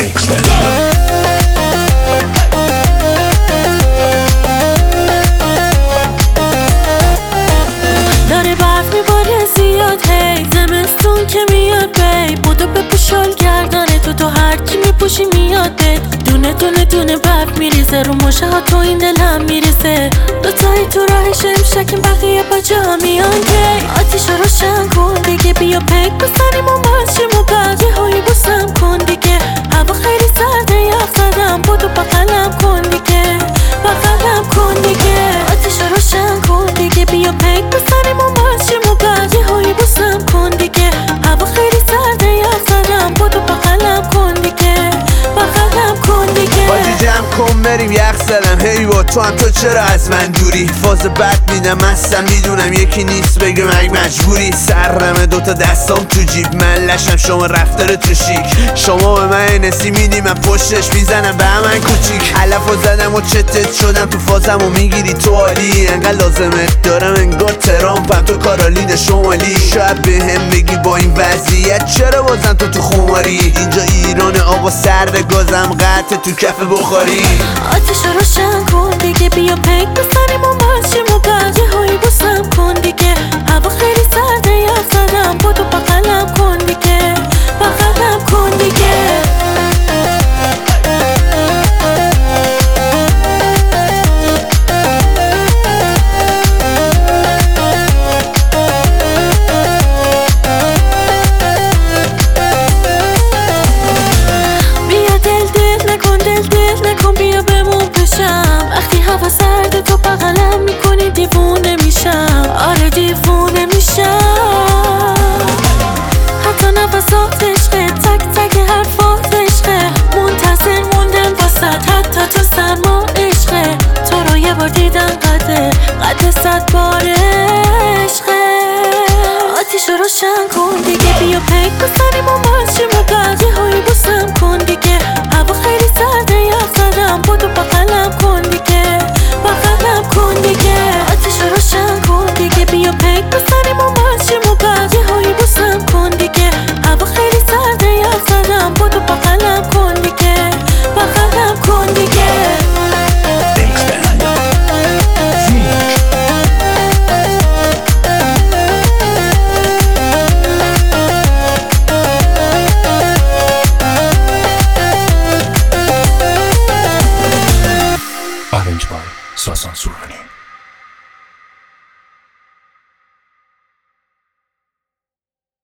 داره برف میباره زیاد هی زمستون که میاد بی بودو بپوشال گردنه تو هرچی میپوشی میاد بد دونه دونه دونه برف میریزه رو مشه ها تو این دلم میریزه دوتایی تو راهش امشکیم بقیه با جا میان کی آتیش رو روشن کن دیگه بیا پک بزنیم و ماشیم و بعد یه هایی بوسم کن دیگه هوا خیلی سرده یخ زدم بودو بغلم کن دیگه بغلم کن دیگه آتیش رو روشن کن دیگه بیا پک بزنیم و ماشیم و بعد یه هایی بوسم کن دیگه هوا خیلی سرده یخ زدم بودو بغلم کن دیگه بغلم کن دیگه بازی جمع کن بریم یخ زدم هی با تو هم تو چرا از من دوری فاز بد میدم هستم میدونم یکی نیست بگه مجبوری سرمه دوتا دستام تو جیب من لشم شما رفتار تو شیک شما به من نسی میدی من پشتش میزنم به من کوچیک علفو زدم و چتت شدم تو فازم و میگیری تو عالی انقدر لازمت دارم انگار ترامپم تو کارالین شمالی شاید به هم بگی با این وضعیت چرا بازم تو خماری اینجا ایران آقا سرد گازم قطع تو کف بخاری آتیش رو روشن کن دیگه بیا پک بزنیم و ماشیم و بعد یه هایی بوسم کن دیگه هوا خیلی سرده یخ زدم بودو بغلم کن دیگه بغلم کن دیگه بیا بمون پیشم وقتی هوا سرده تو بغلم میکنی دیوونه میشم آره دیوونه میشم حتی نفسات عشقه تک تک حرفات عشقه منتظر موندم واسد حتی تو سرما عشقه تو رو یه بار دیدن قد 100 بار عشقه آتیش رو روشن کن دیگه بیا پک